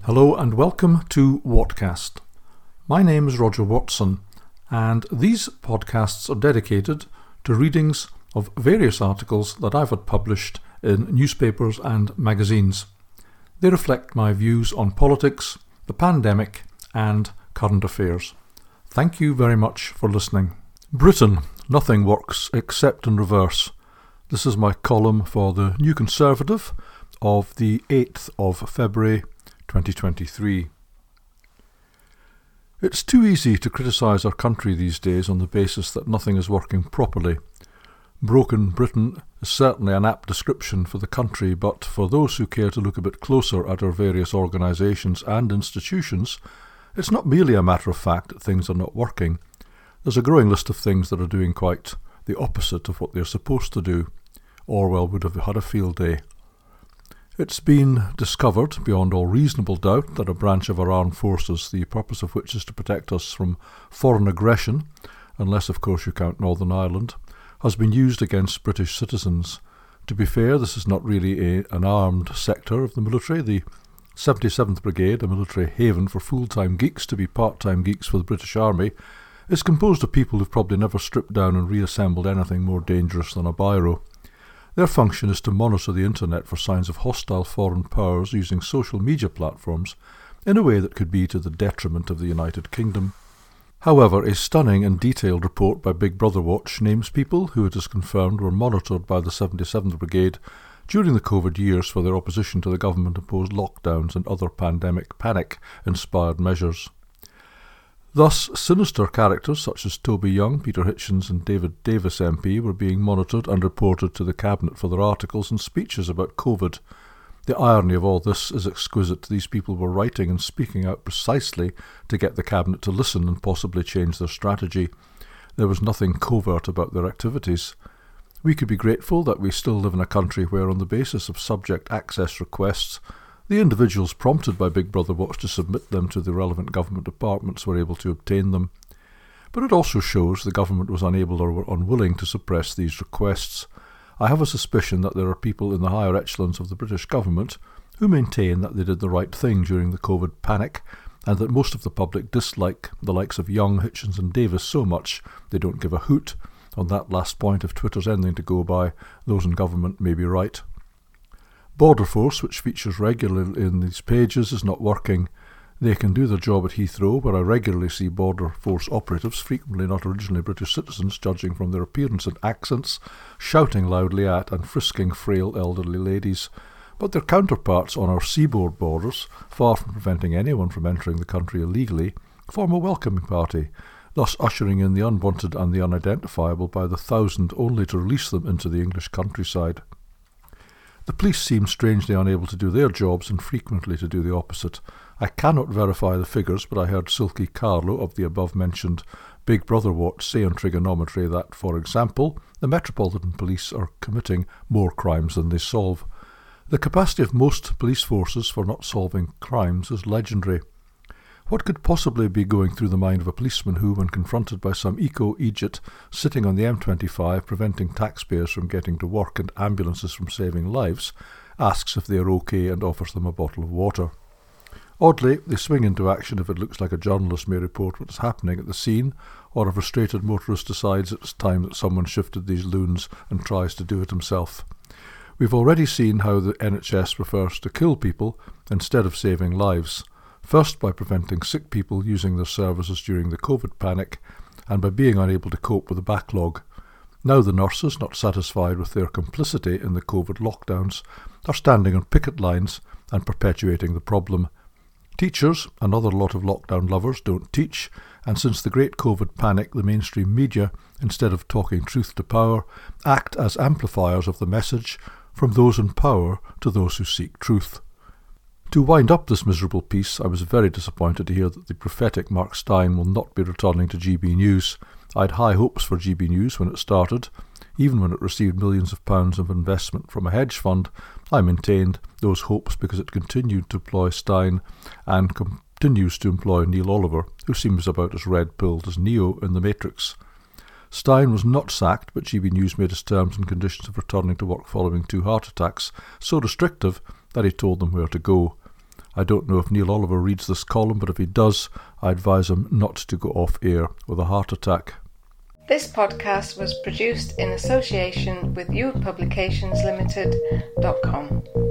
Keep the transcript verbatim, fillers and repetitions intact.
Hello and welcome to Whatcast. My name is Roger Watson, and these podcasts are dedicated to readings of various articles that I've had published in newspapers and magazines. They reflect my views on politics, the pandemic, and current affairs. Thank you very much for listening. Britain, nothing works except in reverse. This is my column for the New Conservative of the eighth of February twenty twenty-three. It's too easy to criticise our country these days on the basis that nothing is working properly. Broken Britain is certainly an apt description for the country, but for those who care to look a bit closer at our various organisations and institutions, it's not merely a matter of fact that things are not working. There's a growing list of things that are doing quite the opposite of what they're supposed to do. Orwell would have had a field day. It's been discovered, beyond all reasonable doubt, that a branch of our armed forces, the purpose of which is to protect us from foreign aggression, unless of course you count Northern Ireland, has been used against British citizens. To be fair, this is not really a, an armed sector of the military. The seventy-seventh Brigade, a military haven for full-time geeks to be part-time geeks for the British Army, is composed of people who've probably never stripped down and reassembled anything more dangerous than a biro. Their function is to monitor the internet for signs of hostile foreign powers using social media platforms in a way that could be to the detriment of the United Kingdom. However, a stunning and detailed report by Big Brother Watch names people who it is confirmed were monitored by the seventy-seventh Brigade during the COVID years for their opposition to the government-imposed lockdowns and other pandemic panic-inspired measures. Thus, sinister characters such as Toby Young, Peter Hitchens and David Davis M P were being monitored and reported to the Cabinet for their articles and speeches about COVID. The irony of all this is exquisite. These people were writing and speaking out precisely to get the Cabinet to listen and possibly change their strategy. There was nothing covert about their activities. We could be grateful that we still live in a country where, on the basis of subject access requests, the individuals prompted by Big Brother Watch to submit them to the relevant government departments were able to obtain them. But it also shows the government was unable or were unwilling to suppress these requests. I have a suspicion that there are people in the higher echelons of the British government who maintain that they did the right thing during the COVID panic, and that most of the public dislike the likes of Young, Hitchens and Davis so much they don't give a hoot. On that last point, if Twitter's anything to go by, those in government may be right. Border Force, which features regularly in these pages, is not working. They can do their job at Heathrow, where I regularly see Border Force operatives, frequently not originally British citizens, judging from their appearance and accents, shouting loudly at and frisking frail elderly ladies. But their counterparts on our seaboard borders, far from preventing anyone from entering the country illegally, form a welcoming party, thus ushering in the unwanted and the unidentifiable by the thousand only to release them into the English countryside. The police seem strangely unable to do their jobs and frequently to do the opposite. I cannot verify the figures, but I heard Silky Carlo of the above-mentioned Big Brother Watch say on Trigonometry that, for example, the Metropolitan Police are committing more crimes than they solve. The capacity of most police forces for not solving crimes is legendary. What could possibly be going through the mind of a policeman who, when confronted by some eco-idiot sitting on the M twenty-five preventing taxpayers from getting to work and ambulances from saving lives, asks if they are okay and offers them a bottle of water? Oddly, they swing into action if it looks like a journalist may report what is happening at the scene, or a frustrated motorist decides it's time that someone shifted these loons and tries to do it himself. We've already seen how the N H S prefers to kill people instead of saving lives. First by preventing sick people using their services during the COVID panic, and by being unable to cope with the backlog. Now the nurses, not satisfied with their complicity in the COVID lockdowns, are standing on picket lines and perpetuating the problem. Teachers, another lot of lockdown lovers, don't teach, and since the great COVID panic, the mainstream media, instead of talking truth to power, act as amplifiers of the message from those in power to those who seek truth. To wind up this miserable piece, I was very disappointed to hear that the prophetic Mark Steyn will not be returning to G B News. I had high hopes for G B News when it started. Even when it received millions of pounds of investment from a hedge fund, I maintained those hopes because it continued to employ Steyn and continues to employ Neil Oliver, who seems about as red-pilled as Neo in The Matrix. Steyn was not sacked, but G B News made his terms and conditions of returning to work following two heart attacks so restrictive that he told them where to go. I don't know if Neil Oliver reads this column, but if he does, I advise him not to go off air with a heart attack. This podcast was produced in association with you publications limited dot com.